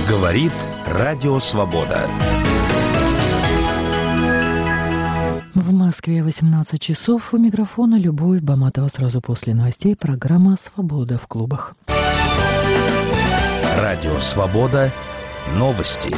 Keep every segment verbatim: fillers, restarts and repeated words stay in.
Говорит Радио Свобода. В Москве восемнадцать часов. У микрофона Любовь Баматова. Сразу после новостей программа «Свобода в клубах». Радио Свобода. Новости.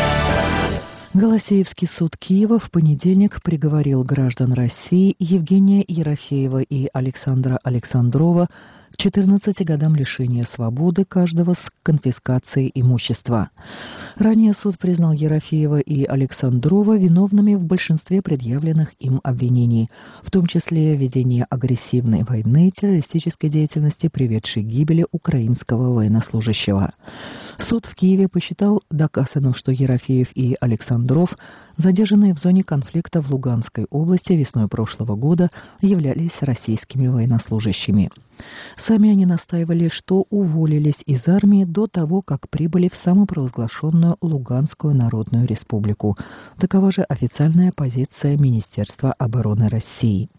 Голосеевский суд Киева в понедельник приговорил граждан России Евгения Ерофеева и Александра Александрова к четырнадцати годам лишения свободы каждого с конфискацией имущества. Ранее суд признал Ерофеева и Александрова виновными в большинстве предъявленных им обвинений, в том числе ведении агрессивной войны, террористической деятельности, приведшей к гибели украинского военнослужащего. Суд в Киеве посчитал доказанным, что Ерофеев и Александров, задержанные в зоне конфликта в Луганской области весной прошлого года, являлись российскими военнослужащими. Сами они настаивали, что уволились из армии до того, как прибыли в самопровозглашенную Луганскую Народную Республику. Такова же официальная позиция Министерства обороны России.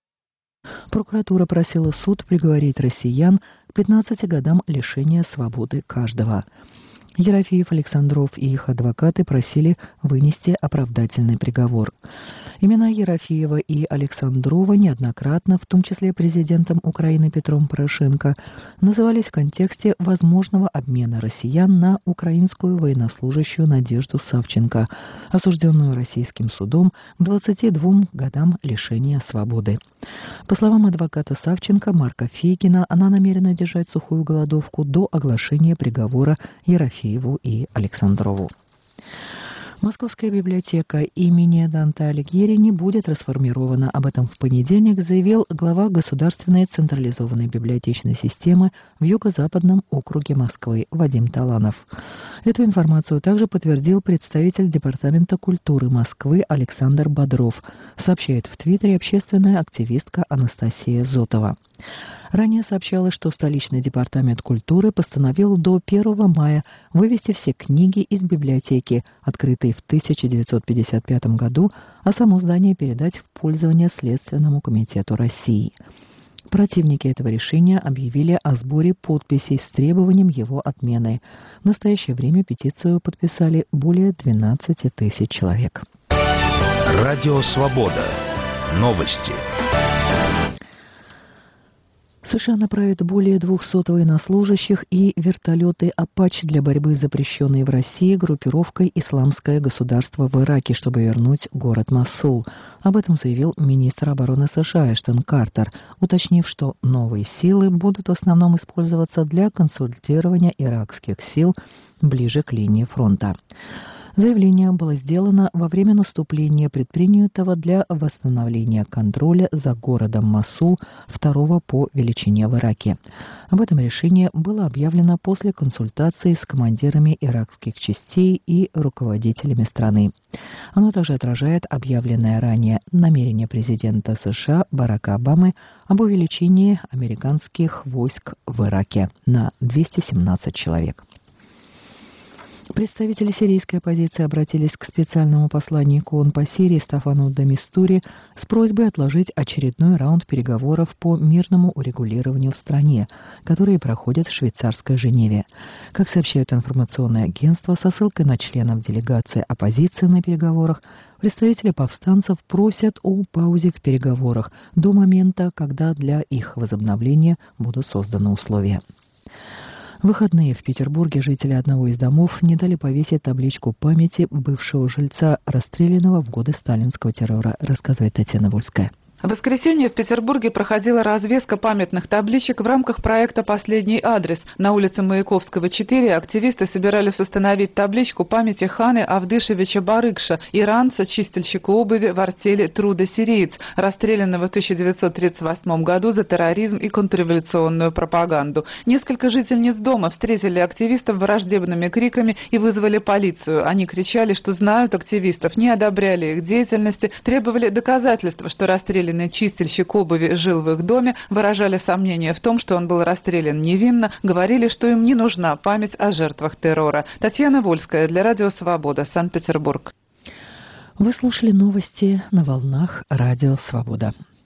Прокуратура просила суд приговорить россиян к пятнадцати годам лишения свободы каждого. Ерофеев, Александров и их адвокаты просили вынести оправдательный приговор. Имена Ерофеева и Александрова неоднократно, в том числе президентом Украины Петром Порошенко, назывались в контексте возможного обмена россиян на украинскую военнослужащую Надежду Савченко, осужденную российским судом к двадцати двум годам лишения свободы. По словам адвоката Савченко Марка Фейгина, она намерена держать сухую голодовку до оглашения приговора Ерофееву и Александрову. Московская библиотека имени Данте Алигьери не будет расформирована. Об этом в понедельник заявил глава Государственной централизованной библиотечной системы в Юго-Западном округе Москвы Вадим Таланов. Эту информацию также подтвердил представитель Департамента культуры Москвы Александр Бодров, сообщает в Твиттере общественная активистка Анастасия Зотова. Ранее сообщалось, что столичный департамент культуры постановил до первого мая вывести все книги из библиотеки, открытой в тысяча девятьсот пятьдесят пятом году, а само здание передать в пользование Следственному комитету России. Противники этого решения объявили о сборе подписей с требованием его отмены. В настоящее время петицию подписали более двенадцати тысяч человек. Радио Свобода. Новости. США направят более двухсот военнослужащих и вертолеты «Апач» для борьбы с запрещенной в России группировкой «Исламское государство» в Ираке, чтобы вернуть город Мосул. Об этом заявил министр обороны США Эштон Картер, уточнив, что новые силы будут в основном использоваться для консультирования иракских сил ближе к линии фронта. Заявление было сделано во время наступления, предпринятого для восстановления контроля за городом Мосул, второго по величине в Ираке. Об этом решении было объявлено после консультации с командирами иракских частей и руководителями страны. Оно также отражает объявленное ранее намерение президента США Барака Обамы об увеличении американских войск в Ираке на двести семнадцать человек. Представители сирийской оппозиции обратились к специальному посланнику ООН по Сирии Стафану де Мистури с просьбой отложить очередной раунд переговоров по мирному урегулированию в стране, которые проходят в швейцарской Женеве. Как сообщают информационные агентства, со ссылкой на членов делегации оппозиции на переговорах, представители повстанцев просят о паузе в переговорах до момента, когда для их возобновления будут созданы условия. В выходные в Петербурге жители одного из домов не дали повесить табличку памяти бывшего жильца, расстрелянного в годы сталинского террора, рассказывает Татьяна Вольская. В воскресенье в Петербурге проходила развеска памятных табличек в рамках проекта «Последний адрес». На улице Маяковского, четыре, активисты собирались установить табличку памяти Ханы Авдышевича Барыкша, иранца, чистильщика обуви в артели «Трудо-сириец», расстрелянного в тысяча девятьсот тридцать восьмом году за терроризм и контрреволюционную пропаганду. Несколько жительниц дома встретили активистов враждебными криками и вызвали полицию. Они кричали, что знают активистов, не одобряли их деятельности, требовали доказательства, что расстрелянный чистильщик обуви жил в их доме, выражали сомнения в том, что он был расстрелян невинно, говорили, что им не нужна память о жертвах террора. Татьяна Вольская для Радио Свобода, Санкт-Петербург. Вы слушали новости на волнах Радио Свобода.